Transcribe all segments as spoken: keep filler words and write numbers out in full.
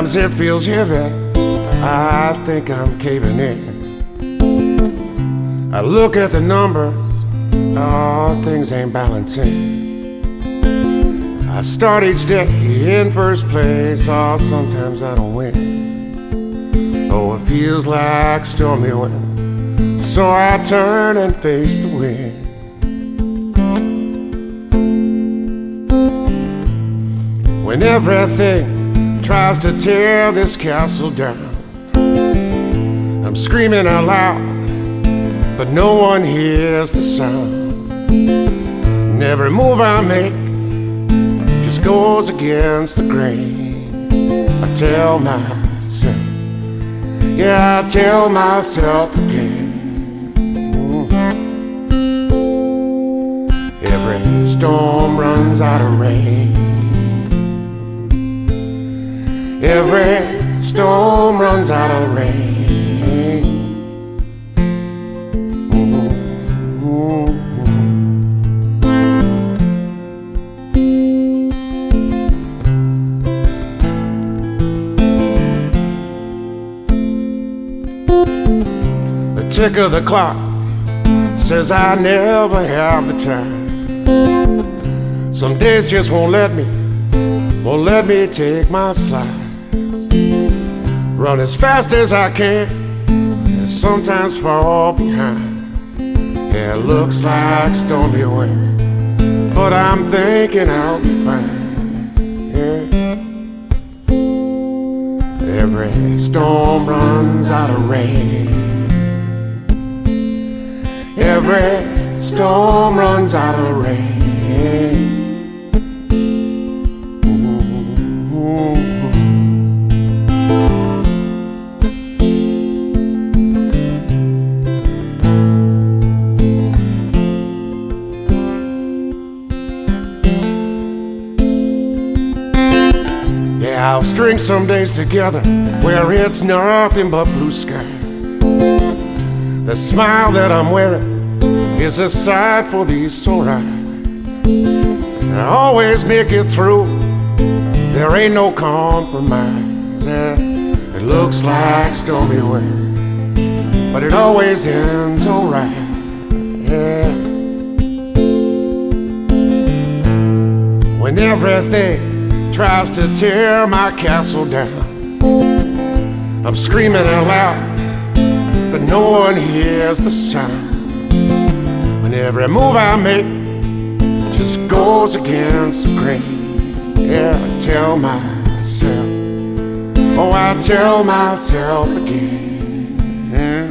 Sometimes it feels heavy, I think I'm caving in. I look at the numbers, oh, things ain't balancing. I start each day in first place, oh, sometimes I don't win. Oh, it feels like stormy wind, so I turn and face the wind. When everything tries to tear this castle down, I'm screaming out loud, but no one hears the sound. And every move I make just goes against the grain. I tell myself, yeah, I tell myself again. Every storm runs out of rain. Every storm runs out of rain. The tick of the clock says I never have the time. Some days just won't let me, won't let me take my slide. Run as fast as I can, and sometimes fall behind. Yeah, it looks like stormy wind, but I'm thinking I'll be fine. Yeah. Every storm runs out of rain. Every storm runs out of rain. I'll string some days together where it's nothing but blue sky. The smile that I'm wearing is a sight for these sore eyes. I always make it through, there ain't no compromise. Yeah, it looks like stormy wind, but it always ends alright. Yeah. When everything tries to tear my castle down, I'm screaming out loud, but no one hears the sound. When every move I make just goes against the grain. Yeah, I tell myself, oh, I tell myself again.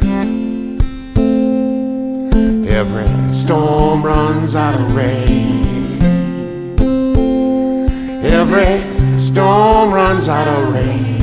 Yeah. Every storm runs out of rain. Every storm runs out of rain.